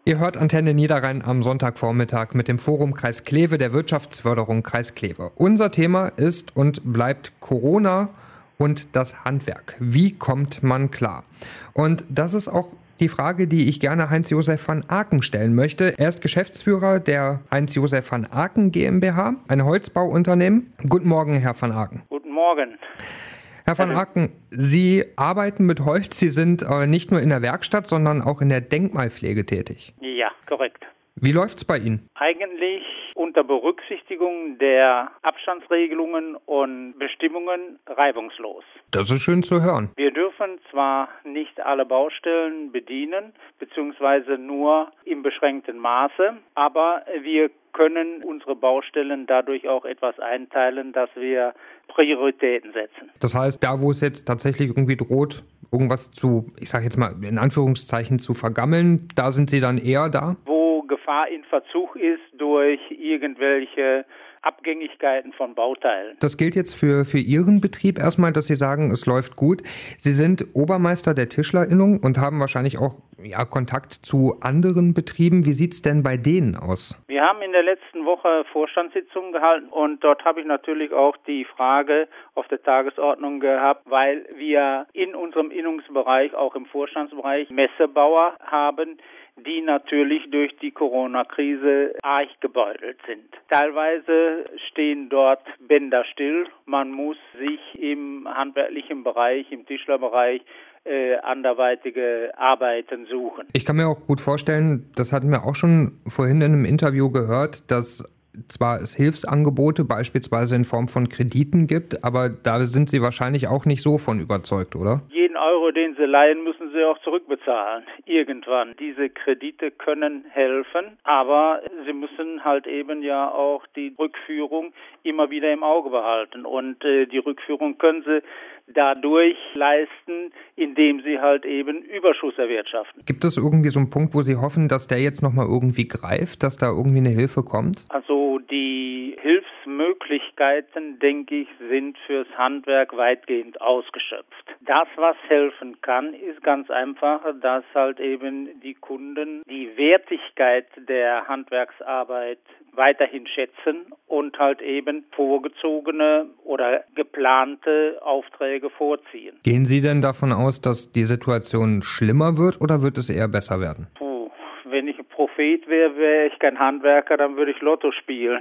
Ihr hört Antenne Niederrhein am Sonntagvormittag mit dem Forum Kreis Kleve der Wirtschaftsförderung Kreis Kleve. Unser Thema ist und bleibt Corona und das Handwerk. Wie kommt man klar? Und das ist auch die Frage, die ich gerne Heinz-Josef van Aken stellen möchte. Er ist Geschäftsführer der Heinz-Josef van Aken GmbH, ein Holzbauunternehmen. Guten Morgen, Herr van Aken. Guten Morgen. Herr van Aken, Sie arbeiten mit Holz. Sie sind nicht nur in der Werkstatt, sondern auch in der Denkmalpflege tätig. Ja, korrekt. Wie läuft's bei Ihnen? Eigentlich unter Berücksichtigung der Abstandsregelungen und Bestimmungen reibungslos. Das ist schön zu hören. Wir dürfen zwar nicht alle Baustellen bedienen, beziehungsweise nur im beschränkten Maße, aber wir können unsere Baustellen dadurch auch etwas einteilen, dass wir Prioritäten setzen. Das heißt, da wo es jetzt tatsächlich irgendwie droht, irgendwas zu, ich sage jetzt mal in Anführungszeichen, zu vergammeln, da sind Sie dann eher da? Wo Gefahr in Verzug ist durch irgendwelche Abgängigkeiten von Bauteilen. Das gilt jetzt für Ihren Betrieb erstmal, dass Sie sagen, es läuft gut. Sie sind Obermeister der Tischlerinnung und haben wahrscheinlich auch Kontakt zu anderen Betrieben. Wie sieht's denn bei denen aus? Wir haben in der letzten Woche Vorstandssitzungen gehalten und dort habe ich natürlich auch die Frage auf der Tagesordnung gehabt, weil wir in unserem Innungsbereich, auch im Vorstandsbereich, Messebauer haben, die natürlich durch die Corona-Krise arg gebeutelt sind. Teilweise stehen dort Bänder still. Man muss sich im handwerklichen Bereich, im Tischlerbereich anderweitige Arbeiten suchen. Ich kann mir auch gut vorstellen, das hatten wir auch schon vorhin in einem Interview gehört, dass zwar es Hilfsangebote beispielsweise in Form von Krediten gibt, aber da sind Sie wahrscheinlich auch nicht so von überzeugt, oder? Jeden Euro, den Sie leihen, müssen Sie auch zurückbezahlen. Irgendwann. Diese Kredite können helfen, aber Sie müssen halt eben ja auch die Rückführung immer wieder im Auge behalten. Und die Rückführung können Sie dadurch leisten, indem Sie halt eben Überschuss erwirtschaften. Gibt es irgendwie so einen Punkt, wo Sie hoffen, dass der jetzt nochmal irgendwie greift, dass da irgendwie eine Hilfe kommt? Also die Hilfsmöglichkeiten, denke ich, sind fürs Handwerk weitgehend ausgeschöpft. Das, was helfen kann, ist ganz einfach, dass halt eben die Kunden die Wertigkeit der Handwerksarbeit weiterhin schätzen und halt eben vorgezogene oder geplante Aufträge vorziehen. Gehen Sie denn davon aus, dass die Situation schlimmer wird oder wird es eher besser werden? Wenn ich ein Prophet wäre, wäre ich kein Handwerker, dann würde ich Lotto spielen.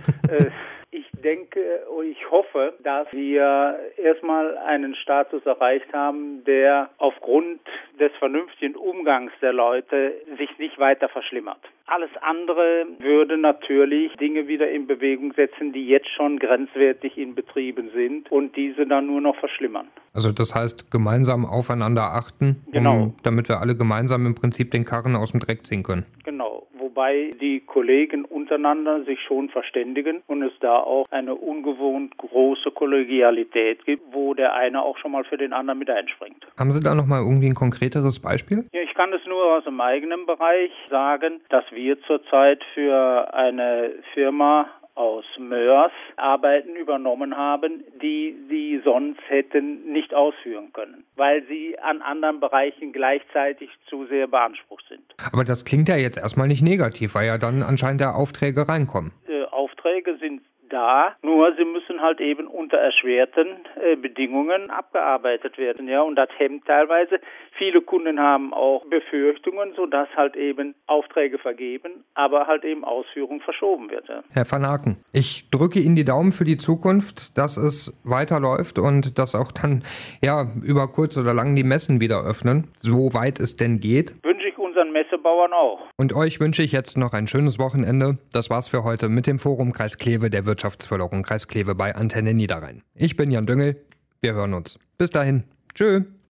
Ich denke und ich hoffe, dass wir erstmal einen Status erreicht haben, der aufgrund des vernünftigen Umgangs der Leute sich nicht weiter verschlimmert. Alles andere würde natürlich Dinge wieder in Bewegung setzen, die jetzt schon grenzwertig in Betrieben sind und diese dann nur noch verschlimmern. Also das heißt, gemeinsam aufeinander achten, genau, damit wir alle gemeinsam im Prinzip den Karren aus dem Dreck ziehen können. Genau, wobei die Kollegen untereinander sich schon verständigen und es da auch eine ungewohnt große Kollegialität gibt, wo der eine auch schon mal für den anderen mit einspringt. Haben Sie da nochmal irgendwie ein konkreteres Beispiel? Ja, ich kann es nur aus dem eigenen Bereich sagen, dass wir zurzeit für eine Firma aus Mörs Arbeiten übernommen haben, die sie sonst hätten nicht ausführen können, weil sie an anderen Bereichen gleichzeitig zu sehr beansprucht sind. Aber das klingt ja jetzt erstmal nicht negativ, weil ja dann anscheinend ja Aufträge reinkommen. Aufträge sind da, nur sie müssen halt eben unter erschwerten Bedingungen abgearbeitet werden, ja, und das hemmt teilweise. Viele Kunden haben auch Befürchtungen, sodass halt eben Aufträge vergeben, aber halt eben Ausführung verschoben wird. Ja. Herr van Aken, ich drücke Ihnen die Daumen für die Zukunft, dass es weiterläuft und dass auch dann über kurz oder lang die Messen wieder öffnen, soweit es denn geht. Wünsche ich unseren Messebauern auch. Und euch wünsche ich jetzt noch ein schönes Wochenende. Das war's für heute mit dem Forum Kreis Kleve der Wirtschaftsförderung Kreis Kleve bei Antenne Niederrhein. Ich bin Jan Düngel. Wir hören uns. Bis dahin. Tschö.